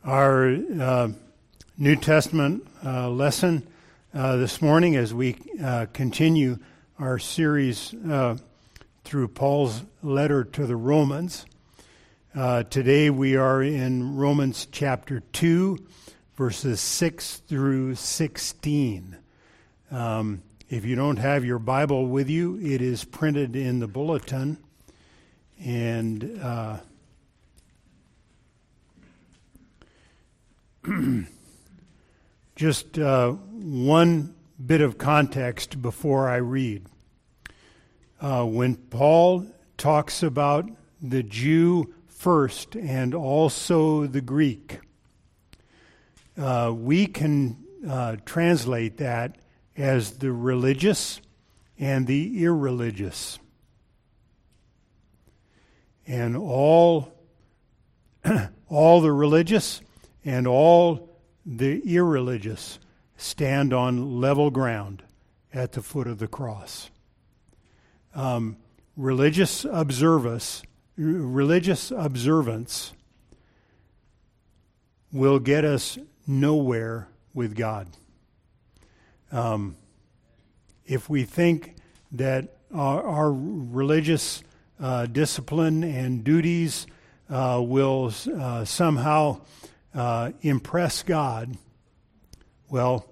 Our New Testament lesson this morning as we continue our series through Paul's letter to the Romans. Today we are in Romans chapter 2, verses 6 through 16. If you don't have your Bible with you, it is printed in the bulletin. And just one bit of context before I read. When Paul talks about the Jew first and also the Greek, we can translate that as the religious and the irreligious. And all the religious and all the irreligious stand on level ground at the foot of the cross. Religious observance will get us nowhere with God. If we think that our religious discipline and duties will somehow impress God, well,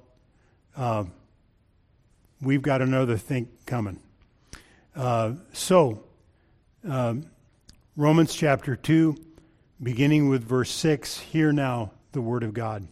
we've got another thing coming. Romans chapter 2, beginning with verse 6, hear now the word of God.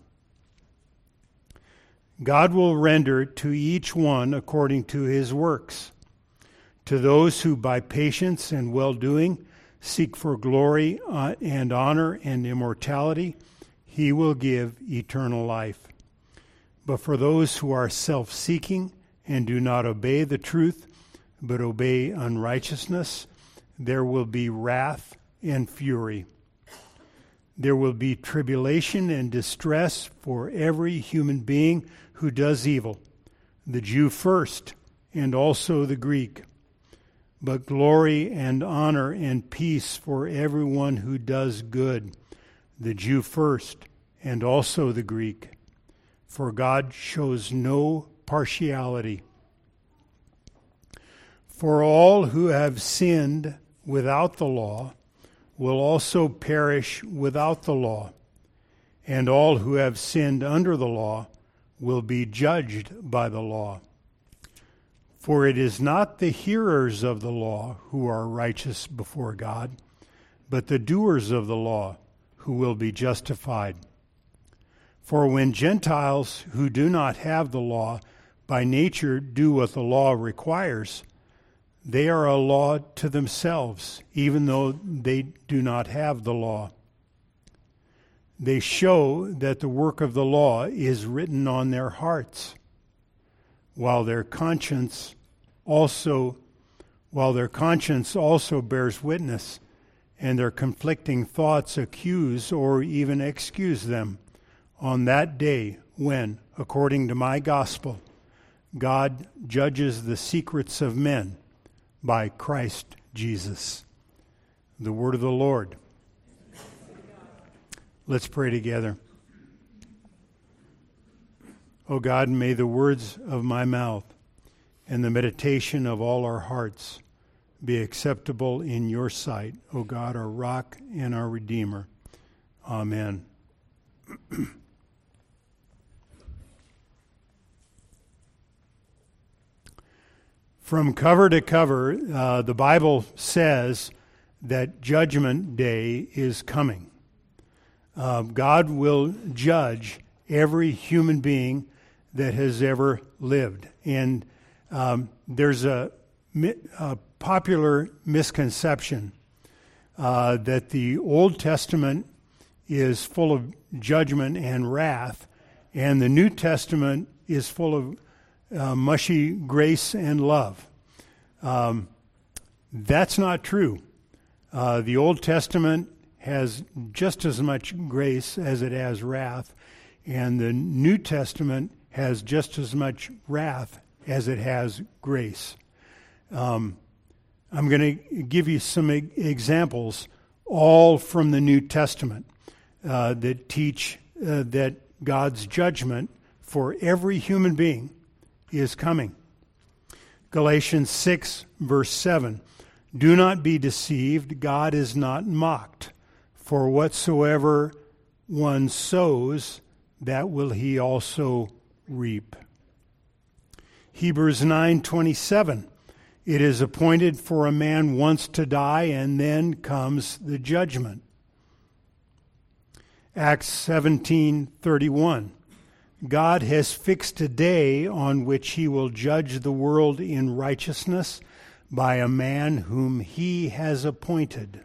God will render to each one according to his works. To those who by patience and well-doing seek for glory and honor and immortality, he will give eternal life. But for those who are self-seeking and do not obey the truth, but obey unrighteousness, there will be wrath and fury. There will be tribulation and distress for every human being who does evil, the Jew first and also the Greek. But glory and honor and peace for everyone who does good, the Jew first and also the Greek. For God shows no partiality. For all who have sinned without the law will also perish without the law, and all who have sinned under the law will be judged by the law. For it is not the hearers of the law who are righteous before God, but the doers of the law who will be justified. For when Gentiles who do not have the law by nature do what the law requires, they are a law to themselves, even though they do not have the law. They show that the work of the law is written on their hearts, while their conscience also bears witness, and their conflicting thoughts accuse or even excuse them on that day when, according to my gospel, God judges the secrets of men by Christ Jesus. The word of the Lord. Let's pray together. O God, may the words of my mouth and the meditation of all our hearts be acceptable in your sight, O God, our rock and our Redeemer. Amen. From cover to cover, the Bible says that Judgment Day is coming. God will judge every human being that has ever lived. And there's a popular misconception that the Old Testament is full of judgment and wrath, and the New Testament is full of mushy grace and love. That's not true. The Old Testament has just as much grace as it has wrath, and the New Testament has just as much wrath as it has grace. I'm going to give you some examples, all from the New Testament. that teach that God's judgment for every human being is coming. Galatians 6, verse 7. Do not be deceived, God is not mocked. For whatsoever one sows, that will he also reap. Hebrews 9:27. It is appointed for a man once to die, and then comes the judgment. Acts 17:31. God has fixed a day on which he will judge the world in righteousness by a man whom he has appointed.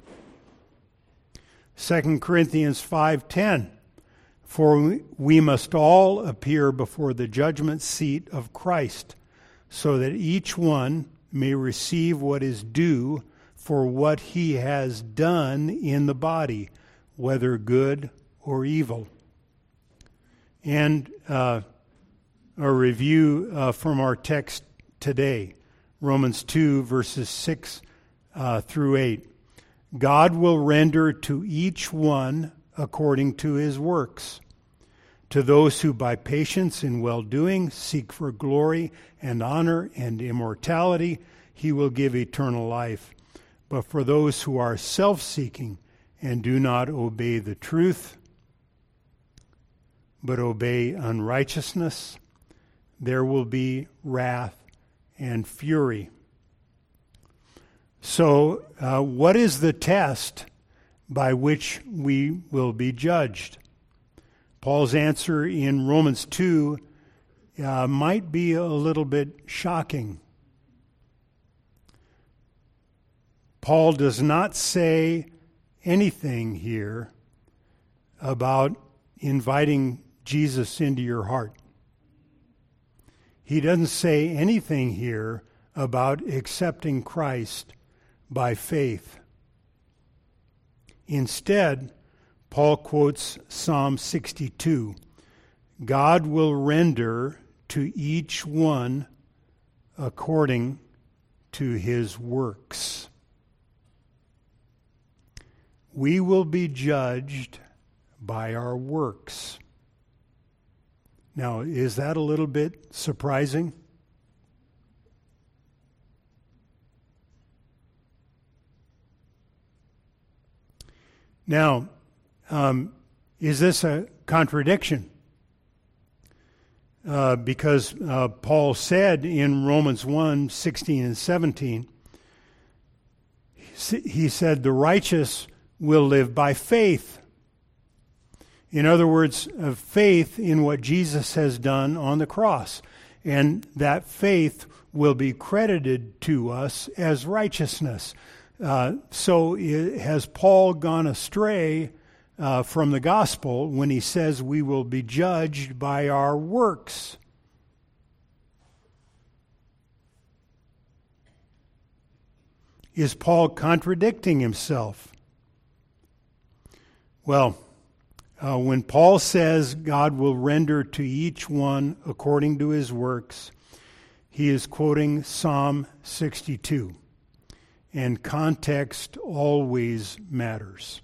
2 Corinthians 5:10. For we must all appear before the judgment seat of Christ, so that each one may receive what is due for what he has done in the body, whether good or evil. And a review from our text today, Romans 2, verses 6 through 8. God will render to each one according to his works. To those who by patience in well-doing seek for glory and honor and immortality, he will give eternal life. But for those who are self-seeking and do not obey the truth, but obey unrighteousness, there will be wrath and fury. So, what is the test by which we will be judged? Paul's answer in Romans 2 might be a little bit shocking. Paul does not say anything here about inviting Jesus into your heart. He doesn't say anything here about accepting Christ by faith. Instead, Paul quotes Psalm 62. God will render to each one according to his works. We will be judged by our works. Now, is that a little bit surprising? Now, is this a contradiction? Because Paul said in Romans 1, 16 and 17, he said, the righteous will live by faith. In other words, faith in what Jesus has done on the cross. And that faith will be credited to us as righteousness. So has Paul gone astray from the gospel when he says we will be judged by our works? Is Paul contradicting himself? Well, when Paul says God will render to each one according to his works, he is quoting Psalm 62. And context always matters.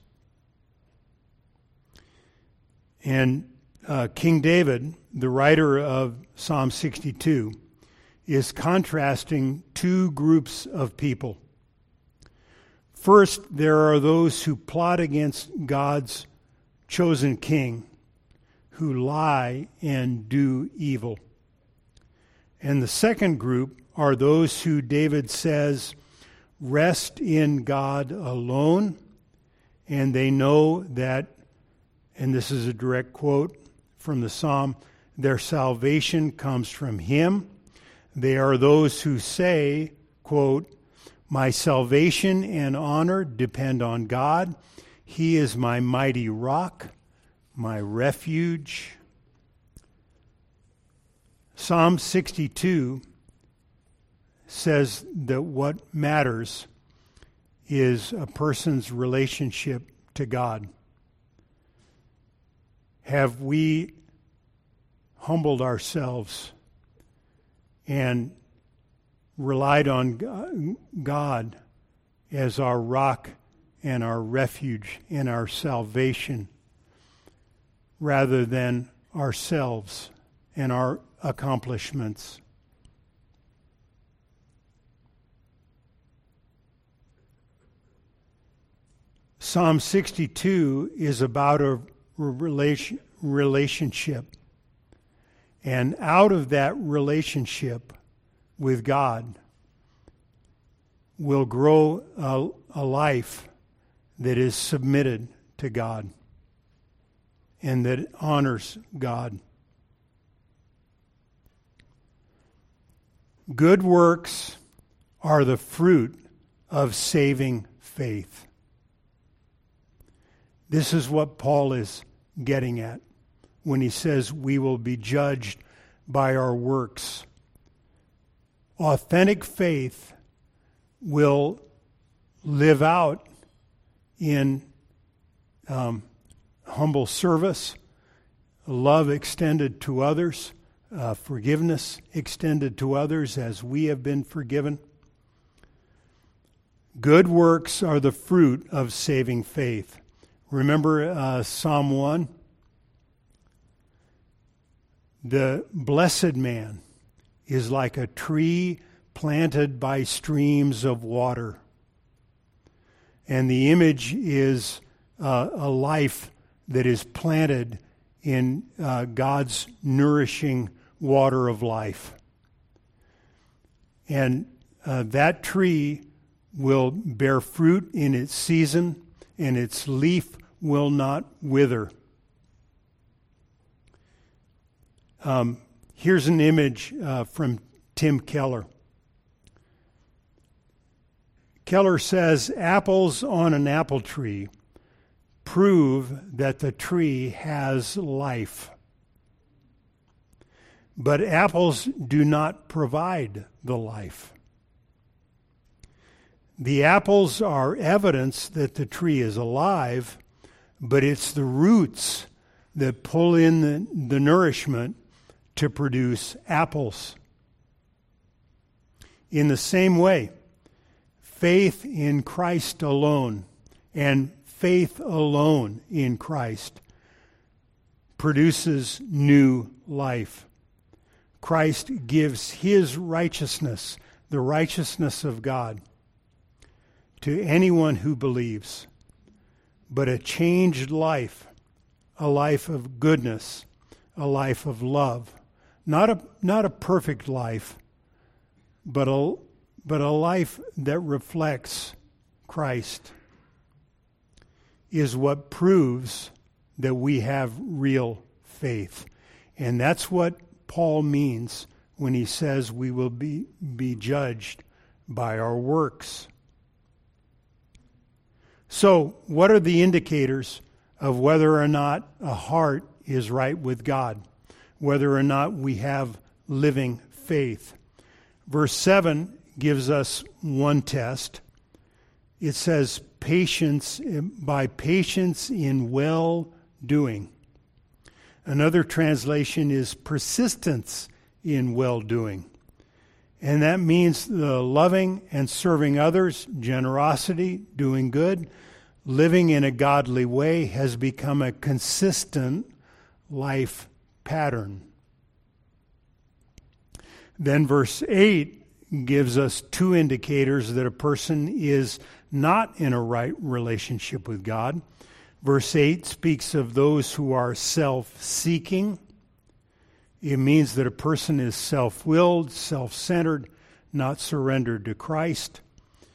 And King David, the writer of Psalm 62, is contrasting two groups of people. First, there are those who plot against God's chosen king, who lie and do evil. And the second group are those who David says rest in God alone, and they know that, and this is a direct quote from the psalm, their salvation comes from him. They are those who say, quote, my salvation and honor depend on God. He is my mighty rock, my refuge. Psalm 62 says that what matters is a person's relationship to God. Have we humbled ourselves and relied on God as our rock and our refuge and our salvation? rather than ourselves and our accomplishments. Psalm 62 is about a relationship. And out of that relationship with God will grow a life that is submitted to God and that honors God. Good works are the fruit of saving faith. This is what Paul is getting at when he says we will be judged by our works. Authentic faith will live out in humble service, love extended to others, forgiveness extended to others as we have been forgiven. Good works are the fruit of saving faith. Remember Psalm 1? The blessed man is like a tree planted by streams of water. And the image is a life that is planted in God's nourishing water of life. And that tree will bear fruit in its season, and its leaf will not wither. Here's an image from Tim Keller. Keller says, apples on an apple tree prove that the tree has life. But apples do not provide the life. The apples are evidence that the tree is alive, but it's the roots that pull in the nourishment to produce apples. In the same way, faith in Christ alone and faith alone in Christ produces new life. Christ gives his righteousness, the righteousness of God, to anyone who believes. But a changed life, a life of goodness, a life of love, not a perfect life, but a life that reflects Christ, is what proves that we have real faith. And that's what Paul means when he says we will be judged by our works. So, what are the indicators of whether or not a heart is right with God, whether or not we have living faith? Verse 7 gives us one test. It says, by patience in well-doing. Another translation is persistence in well-doing. And that means the loving and serving others, generosity, doing good, living in a godly way has become a consistent life pattern. Then verse 8 gives us two indicators that a person is not in a right relationship with God. Verse 8 speaks of those who are self-seeking. It means that a person is self-willed, self-centered, not surrendered to Christ.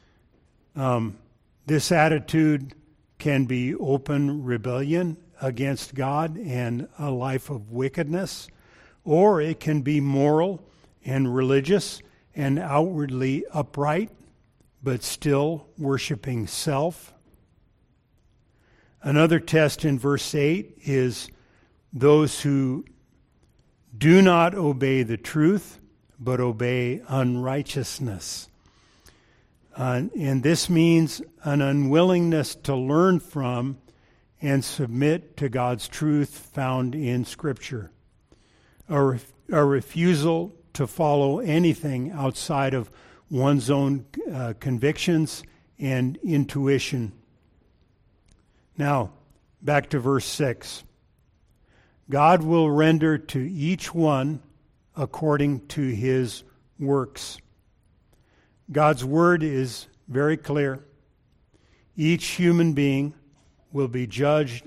This attitude can be open rebellion against God and a life of wickedness, or it can be moral and religious and outwardly upright, but still worshiping self. Another test in verse 8 is those who do not obey the truth, but obey unrighteousness. And this means an unwillingness to learn from and submit to God's truth found in Scripture. A refusal to follow anything outside of one's own convictions and intuition. Now, back to verse 6. God will render to each one according to his works. God's word is very clear. Each human being will be judged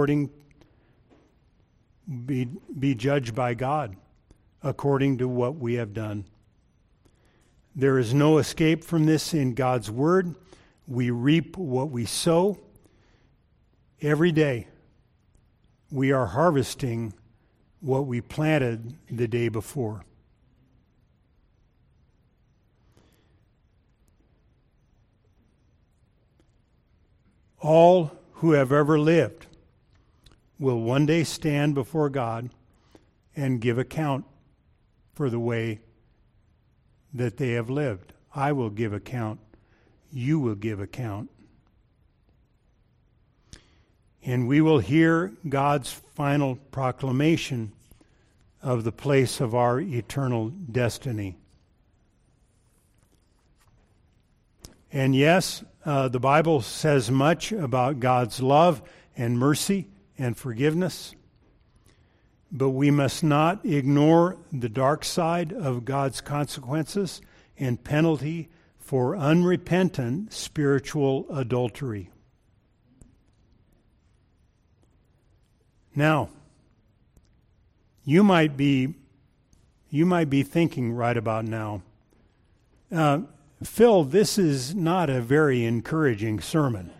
be judged by God according to what we have done. There is no escape from this in God's word. We reap what we sow. Every day we are harvesting what we planted the day before. All who have ever lived will one day stand before God and give account for the way that they have lived. I will give account. You will give account. And we will hear God's final proclamation of the place of our eternal destiny. And yes, the Bible says much about God's love and mercy and forgiveness, but we must not ignore the dark side of God's consequences and penalty for unrepentant spiritual adultery. Now, you might be thinking right about now, Phil, this is not a very encouraging sermon.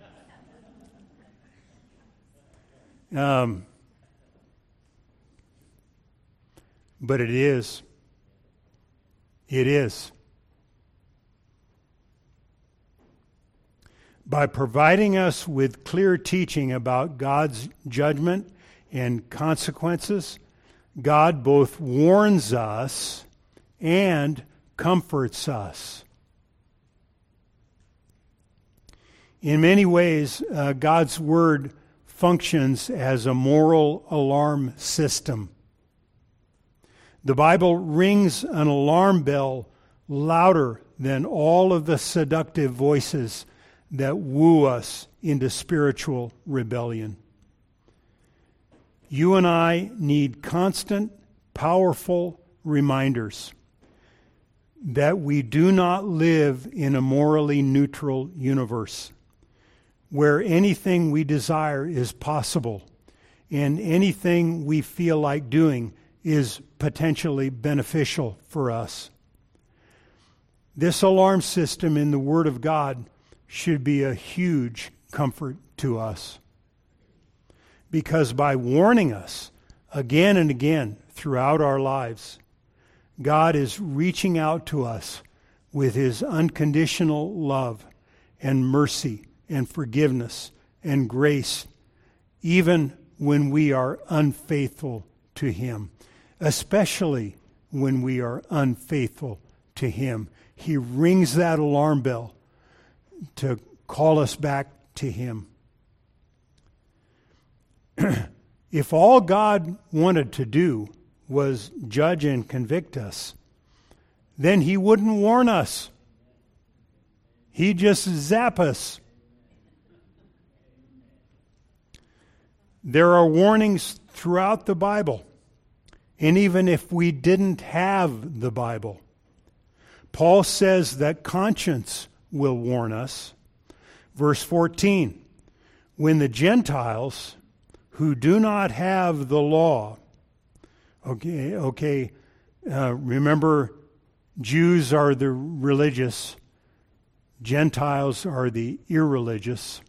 But it is. It is. By providing us with clear teaching about God's judgment and consequences, God both warns us and comforts us. In many ways, God's Word functions as a moral alarm system. The Bible rings an alarm bell louder than all of the seductive voices that woo us into spiritual rebellion. You and I need constant, powerful reminders that we do not live in a morally neutral universe where anything we desire is possible and anything we feel like doing is potentially beneficial for us. This alarm system in the Word of God should be a huge comfort to us, because by warning us again and again throughout our lives, God is reaching out to us with His unconditional love and mercy and forgiveness and grace, even when we are unfaithful to Him, especially when we are unfaithful to Him. He rings that alarm bell to call us back to Him. If all God wanted to do was judge and convict us, then He wouldn't warn us. He'd just zap us. There are warnings throughout the Bible, and even if we didn't have the Bible, Paul says that conscience will warn us. Verse 14, when the Gentiles who do not have the law, remember, Jews are the religious, Gentiles are the irreligious.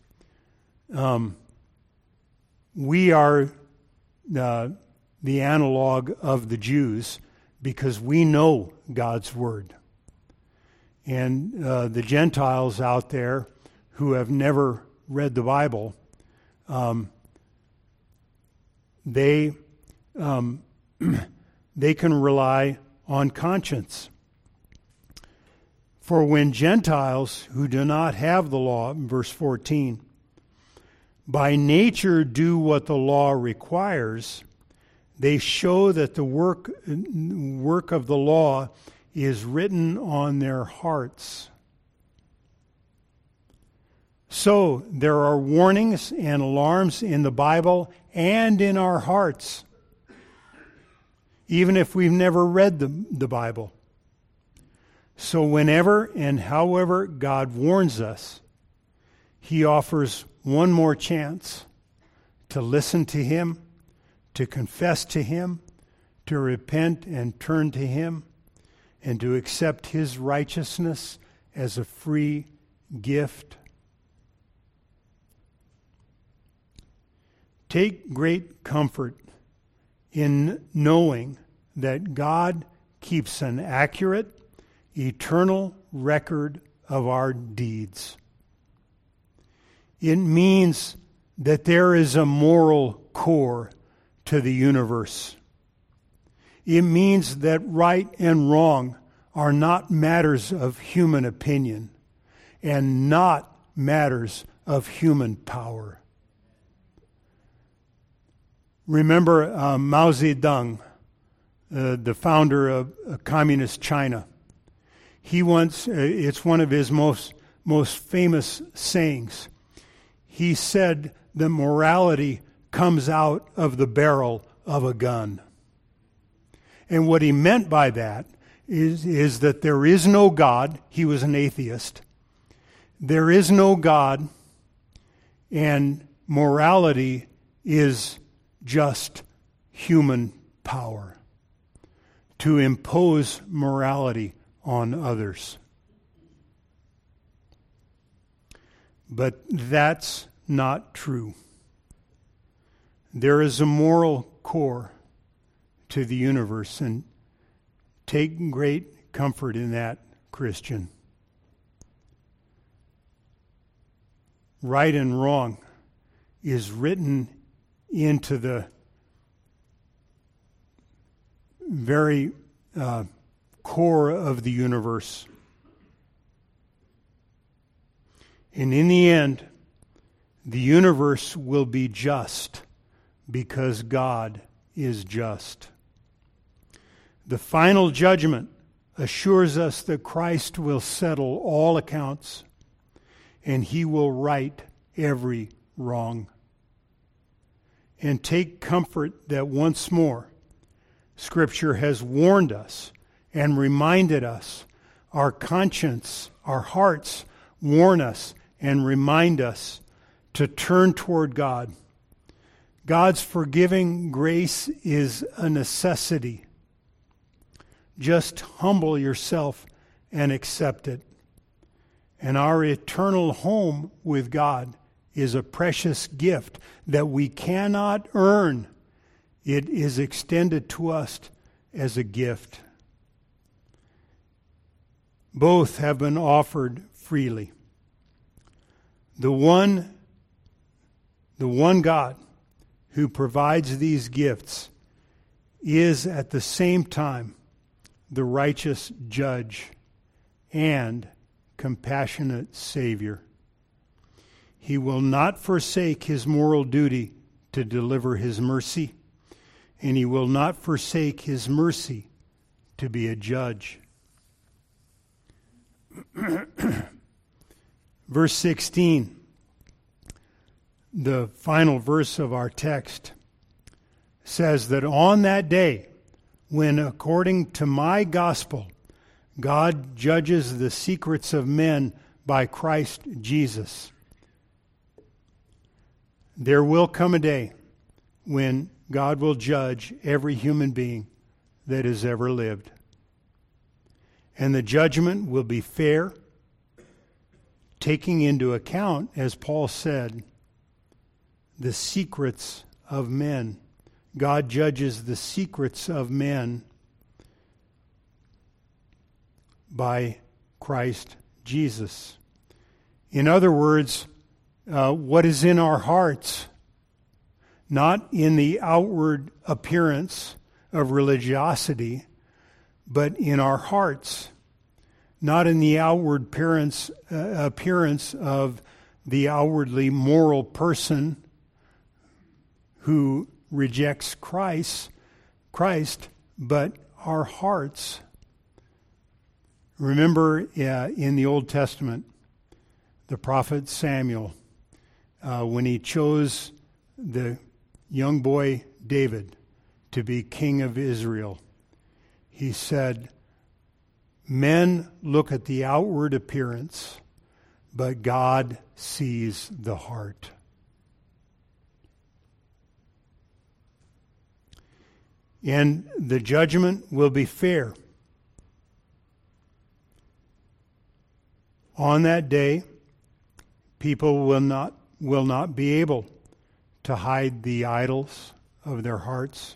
We are the analog of the Jews because we know God's Word. And the Gentiles out there who have never read the Bible, they can rely on conscience. For when Gentiles who do not have the law, verse 14, by nature do what the law requires, they show that the work of the law is written on their hearts. So there are warnings and alarms in the Bible and in our hearts even if we've never read the Bible. So whenever and however God warns us, He offers one more chance to listen to Him, to confess to Him, to repent and turn to Him, and to accept His righteousness as a free gift. Take great comfort in knowing that God keeps an accurate, eternal record of our deeds. It means that there is a moral core to the universe. It means that right and wrong are not matters of human opinion and not matters of human power. Remember Mao Zedong, the founder of communist China. He once, it's one of his most famous sayings. He said that morality comes out of the barrel of a gun. And what he meant by that is that there is no God. He was an atheist. There is no God, and morality is just human power to impose morality on others. But that's not true. There is a moral core to the universe, and take great comfort in that, Christian. Right and wrong is written into the very core of the universe. And in the end, the universe will be just because God is just. The final judgment assures us that Christ will settle all accounts and He will right every wrong. And take comfort that once more, Scripture has warned us and reminded us. Our conscience, our hearts warn us and remind us to turn toward God. God's forgiving grace is a necessity. Just humble yourself and accept it. And our eternal home with God is a precious gift that we cannot earn. It is extended to us as a gift. Both have been offered freely. The one God who provides these gifts is at the same time the righteous judge and compassionate Savior. He will not forsake His moral duty to deliver His mercy, and He will not forsake His mercy to be a judge. Verse 16, the final verse of our text, says that on that day, when according to my gospel, God judges the secrets of men by Christ Jesus, there will come a day when God will judge every human being that has ever lived. And the judgment will be fair, taking into account, as Paul said, the secrets of men. God judges the secrets of men by Christ Jesus. In other words, what is in our hearts, not in the outward appearance of religiosity, but in our hearts, not in the outward appearance of the outwardly moral person who rejects Christ, but our hearts. Remember in the Old Testament, the prophet Samuel, when he chose the young boy David to be king of Israel. He said, "Men look at the outward appearance, but God sees the heart." And the judgment will be fair. On that day, people will not be able to hide the idols of their hearts.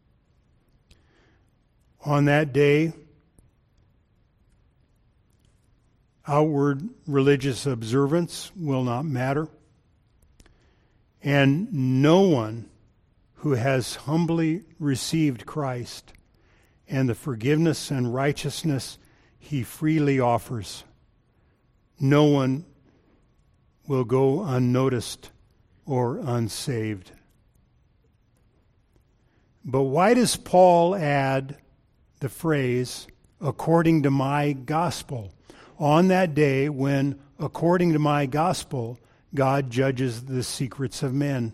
On that day, outward religious observance will not matter, and no one who has humbly received Christ and the forgiveness and righteousness he freely offers, no one will go unnoticed or unsaved. But why does Paul add the phrase, according to my gospel, on that day when, according to my gospel, God judges the secrets of men?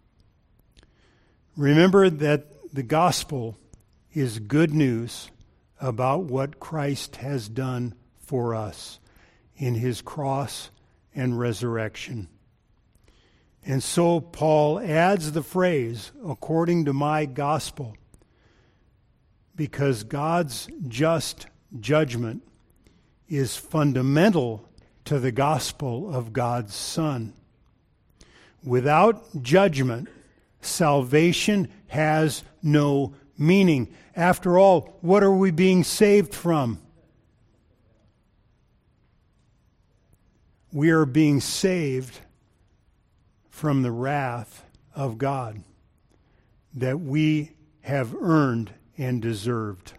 Remember that the gospel is good news about what Christ has done for us in his cross and resurrection. And so Paul adds the phrase, according to my gospel, because God's just judgment is fundamental to the gospel of God's Son. Without judgment, salvation has no meaning. After all, what are we being saved from? We are being saved from the wrath of God that we have earned and deserved.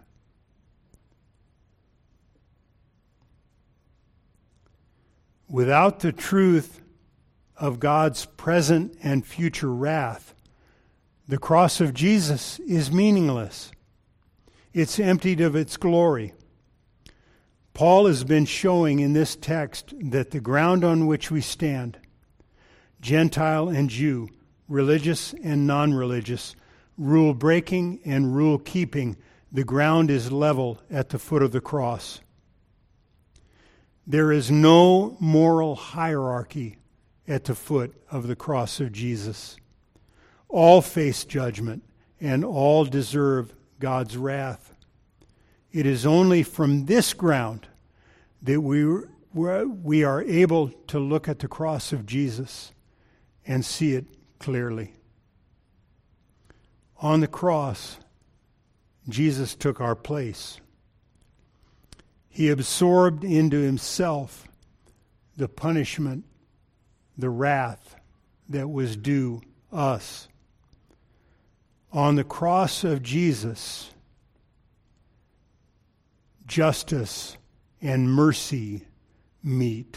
Without the truth of God's present and future wrath, the cross of Jesus is meaningless. It's emptied of its glory. Paul has been showing in this text that the ground on which we stand, Gentile and Jew, religious and non-religious, rule breaking and rule keeping, the ground is level at the foot of the cross. There is no moral hierarchy at the foot of the cross of Jesus. All face judgment and all deserve God's wrath. It is only from this ground that we are able to look at the cross of Jesus and see it clearly. On the cross, Jesus took our place. He absorbed into himself the punishment, the wrath that was due us. On the cross of Jesus, justice and mercy meet.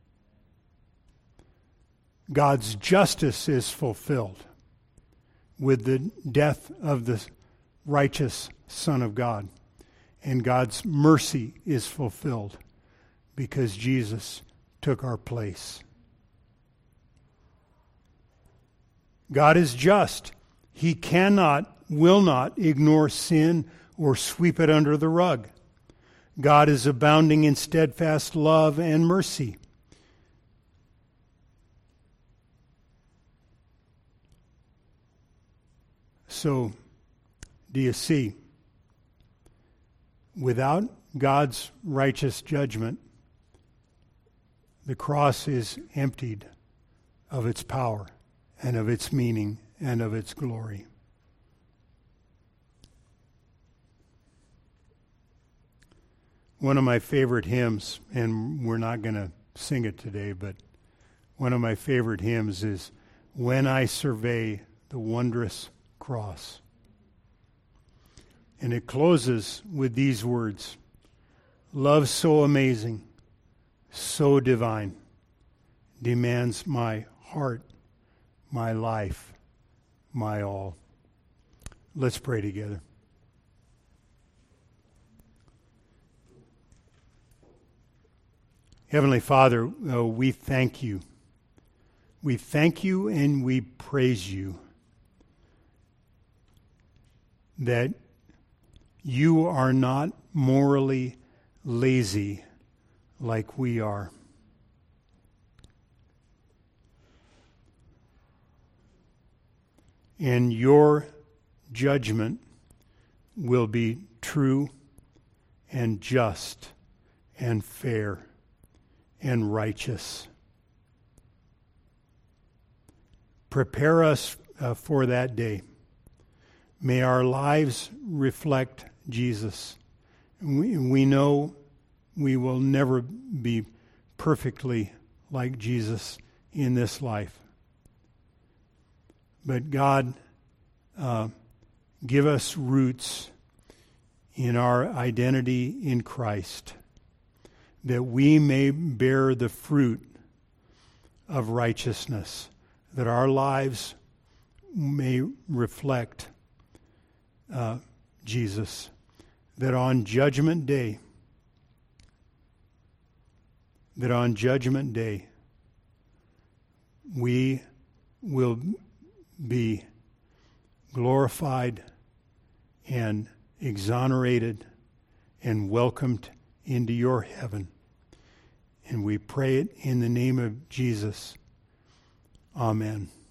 God's justice is fulfilled with the death of the righteous Son of God. And God's mercy is fulfilled because Jesus took our place. God is just. He cannot, will not ignore sin or sweep it under the rug. God is abounding in steadfast love and mercy. So, do you see? Without God's righteous judgment, the cross is emptied of its power and of its meaning and of its glory. One of my favorite hymns, and we're not going to sing it today, but one of my favorite hymns is "When I Survey the Wondrous Cross." And it closes with these words: "Love so amazing, so divine, demands my heart, my life, my all." Let's pray together. Heavenly Father, we thank you. We thank you and we praise you that you are not morally lazy like we are. And your judgment will be true and just and fair and righteous. Prepare us for that day. May our lives reflect Jesus. We know we will never be perfectly like Jesus in this life. But God, give us roots in our identity in Christ, that we may bear the fruit of righteousness, that our lives may reflect Jesus, that on Judgment Day, we will be glorified and exonerated and welcomed into your heaven. And we pray it in the name of Jesus. Amen.